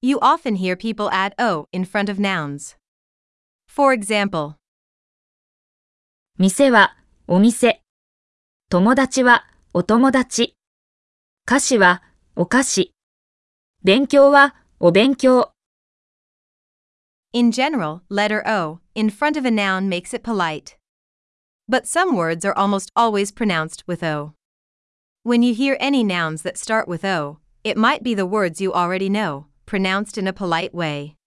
You often hear people add O in front of nouns. For example, 店はお店、友達はお友達、菓子はお菓子、勉強はお勉強。 in general, letter O in front of a noun makes it polite. But some words are almost always pronounced with O. When you hear any nouns that start with O, it might be the words you already know, pronounced in a polite way.